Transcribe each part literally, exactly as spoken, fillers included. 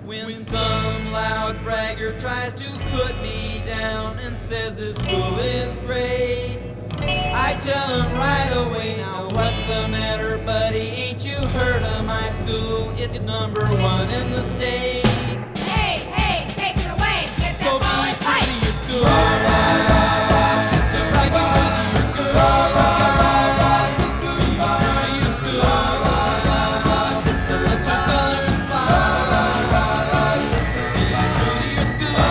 When some loud bragger tries to put me down and says this school is great, I tell him right away, now what's the matter, buddy? Ain't you heard of my school? It's number one in the state. Hey, hey, take it away. Get So that be ball true and to fight. your school. Just like you would to your girl. Be true to your school. Let your colors fly. Be true to your school.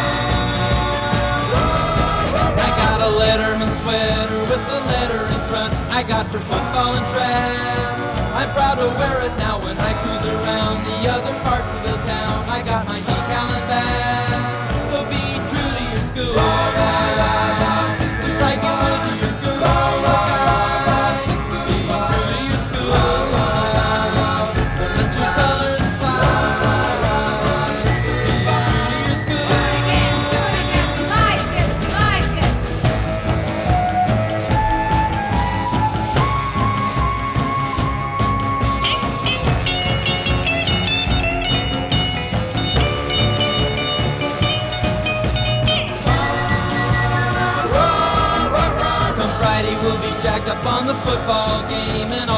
I got a Letterman sweater with the letter in front. I got for football and track. I'm proud to wear it now when I cruise around the other parts of the town. I got my decal and bag. So be true to your school. Just like you would to your girl. Be true to your school. Let your colors fly. Be true to your school. Do it again, do it again. We like it, we like it. Come Friday we'll be jacked up on the football game, and